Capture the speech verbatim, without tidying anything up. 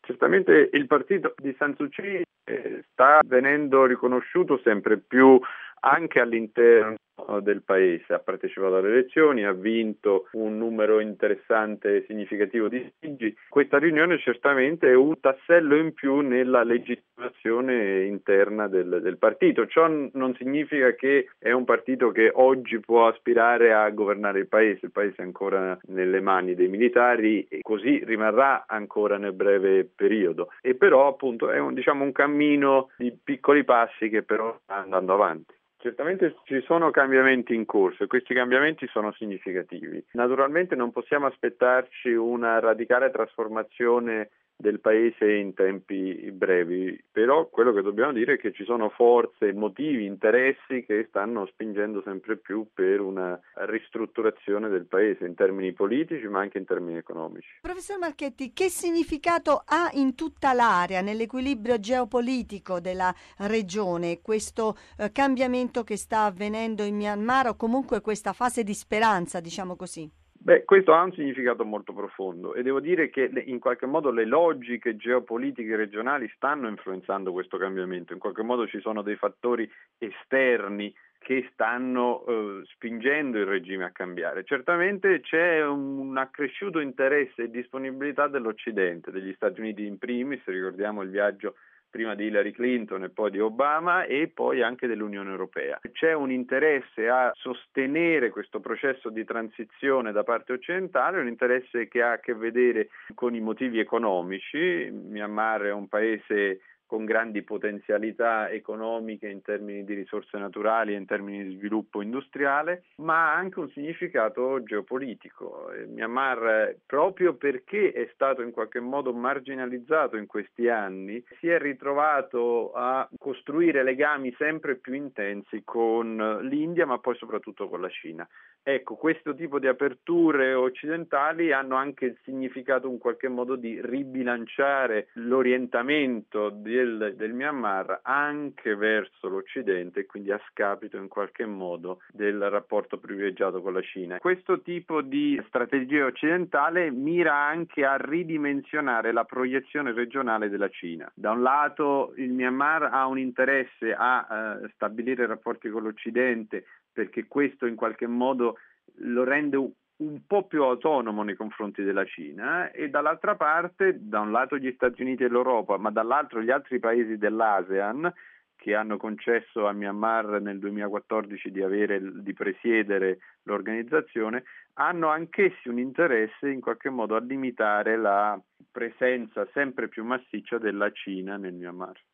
Certamente il partito di San Suu Kyi eh, sta venendo riconosciuto sempre più anche all'interno del paese. Ha partecipato alle elezioni, ha vinto un numero interessante e significativo di seggi. Questa riunione certamente è un tassello in più nella legittimazione interna del, del partito. Ciò non significa che è un partito che oggi può aspirare a governare il paese. Il paese è ancora nelle mani dei militari e così rimarrà ancora nel breve periodo. E però appunto è un, diciamo, un cammino di piccoli passi che però sta andando avanti. Certamente ci sono cambiamenti in corso e questi cambiamenti sono significativi. Naturalmente non possiamo aspettarci una radicale trasformazione del paese in tempi brevi, però quello che dobbiamo dire è che ci sono forze, motivi, interessi che stanno spingendo sempre più per una ristrutturazione del paese in termini politici ma anche in termini economici. Professor Marchetti, che significato ha in tutta l'area, nell'equilibrio geopolitico della regione, questo eh, cambiamento che sta avvenendo in Myanmar o comunque questa fase di speranza, diciamo così? Beh, questo ha un significato molto profondo e devo dire che in qualche modo le logiche geopolitiche regionali stanno influenzando questo cambiamento. In qualche modo ci sono dei fattori esterni che stanno eh, spingendo il regime a cambiare. Certamente c'è un, un accresciuto interesse e disponibilità dell'Occidente, degli Stati Uniti in primis, ricordiamo il viaggio prima di Hillary Clinton e poi di Obama e poi anche dell'Unione Europea. C'è un interesse a sostenere questo processo di transizione da parte occidentale, un interesse che ha a che vedere con i motivi economici. Myanmar è un paese con grandi potenzialità economiche in termini di risorse naturali e in termini di sviluppo industriale, ma ha anche un significato geopolitico. Myanmar, proprio perché è stato in qualche modo marginalizzato in questi anni, si è ritrovato a costruire legami sempre più intensi con l'India, ma poi soprattutto con la Cina. Ecco, questo tipo di aperture occidentali hanno anche il significato in qualche modo di ribilanciare l'orientamento del, del Myanmar anche verso l'Occidente e quindi a scapito in qualche modo del rapporto privilegiato con la Cina. Questo tipo di strategia occidentale mira anche a ridimensionare la proiezione regionale della Cina. Da un lato il Myanmar ha un interesse a eh, stabilire rapporti con l'Occidente perché questo in qualche modo lo rende un po' più autonomo nei confronti della Cina e dall'altra parte, da un lato gli Stati Uniti e l'Europa, ma dall'altro gli altri paesi dell'ASEAN che hanno concesso a Myanmar nel duemilaquattordici di avere, di presiedere l'organizzazione, hanno anch'essi un interesse in qualche modo a limitare la presenza sempre più massiccia della Cina nel Myanmar.